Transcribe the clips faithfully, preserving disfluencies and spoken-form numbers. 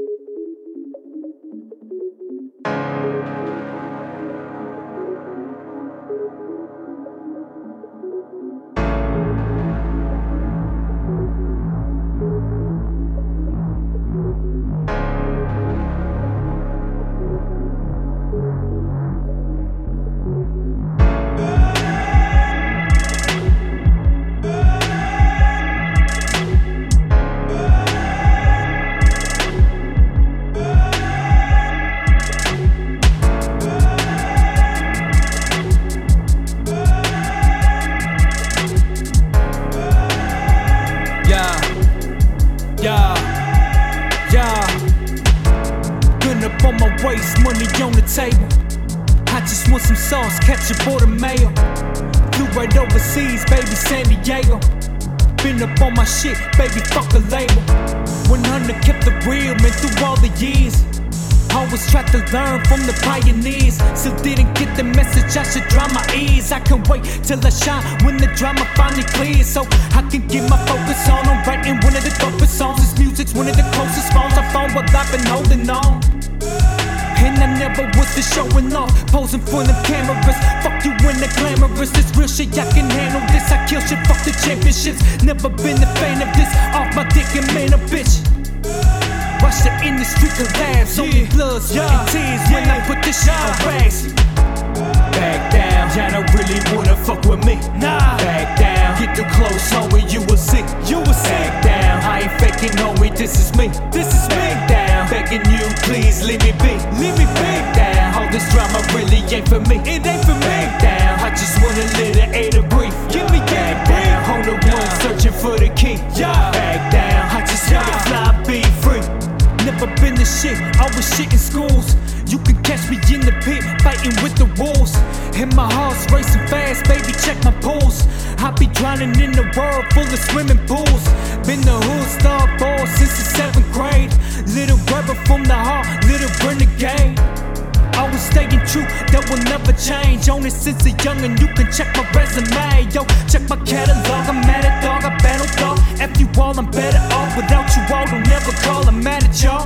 On my waist, money on the table. I just want some sauce, ketchup or the mayo. Flew right overseas, baby, San Diego. Been up on my shit, baby, fuck a label. one hundred kept it real, man, through all the years. Always tried to learn from the pioneers. Still didn't get the message, I should dry my ears. I can wait till I shine when the drama finally clears, so I can get my focus on. I'm writing one of the dopest songs. This music's one of the closest phones I found while I've been holding on. And I never was for showing off, posing for the cameras. Fuck you and the glamorous, this real shit, I can handle this. I kill shit, fuck the championships. Never been a fan of this, off my dick and man a bitch. Watch the industry collapse, only blood, sweat and tears when I put this shit on wax. Back down, y'all don't really wanna fuck with me. Nah, back down, get too close, homie, you will see. You will see. Back down, I ain't faking, homie, this is me. This is me. Back down, begging you, please leave me be. Leave me be. Back down, all this drama really ain't for me. It ain't for me. Back down, I just wanna let it air to breathe. Give me back down, on the one searching for the key. Yeah. Back down, I just wanna fly, be free. Never been the shit, I was shit in schools. You can catch me in the pit, fighting with the wolves. And my heart's racing fast, baby, check my pulse. I be drowning in the world full of swimming pools. Been the hood star boy since the seventh grade. Little rebel from the heart, little renegade. Always staying true, that will never change. Own it since a youngin', you can check my resume. Yo, check my catalog, I'm mad at dog, I battle dog. F you all, I'm better off. Without you all, don't never call, I'm mad at y'all.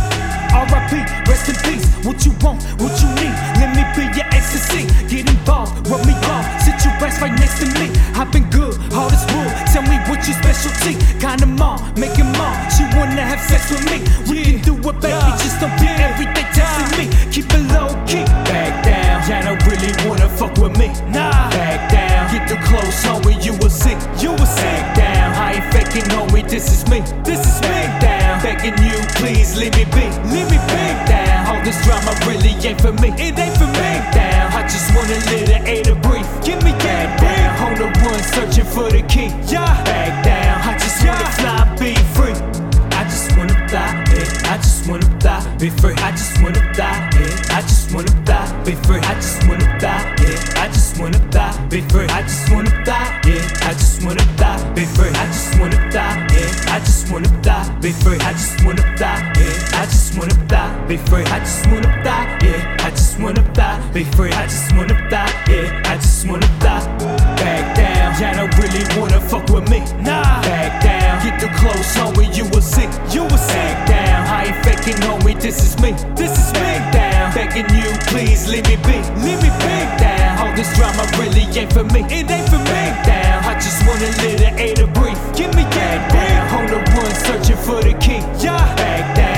R I P, rest in peace. What you want, what you need, let me be your ecstasy. Get involved, rub me off, sit your ass right next to me. I've been good, hard as wood, tell me what your specialty. Kinda mom, make him mom, she wanna have sex with me. We can do it, baby, just don't be everyday texting me. Keep it low key. Back down, y'all don't really wanna fuck with me. Nah, back down, get too close, homie, you will see. You will see. Back down, I ain't faking, homie, this is me. This is me. Back down, begging you, please leave me be. Leave me back down, all this drama really ain't for me. It ain't for me. Back down, I just wanna let it air to breathe. Give me back down, on the one searching for the key. Yeah, back down, I just wanna fly, be free. I just wanna fly, yeah. I just wanna fly, be free. I just wanna fly, yeah. I just wanna fly, be free. I just wanna fly, yeah. I just wanna fly, be free. I just wanna fly, yeah. I just wanna fly, be free. I just wanna fly, yeah. I just wanna fly, be free. I just wanna fly, yeah. I just wanna fly, be free. I just wanna fly, yeah. I just wanna fly, be free. I just wanna fly, yeah. I just wanna fly. Back down, y'all don't really wanna fuck with me. Nah, back down, get too close, homie, you will see. You will see. Back down, I ain't faking, homie, this is me. This is me. Back down, begging you, please leave me be. Leave me back down, all this drama really ain't for me. It ain't for me. Back down, I just wanna let it air to breathe. Give me back down, on the one searching for the key. Yeah, back down.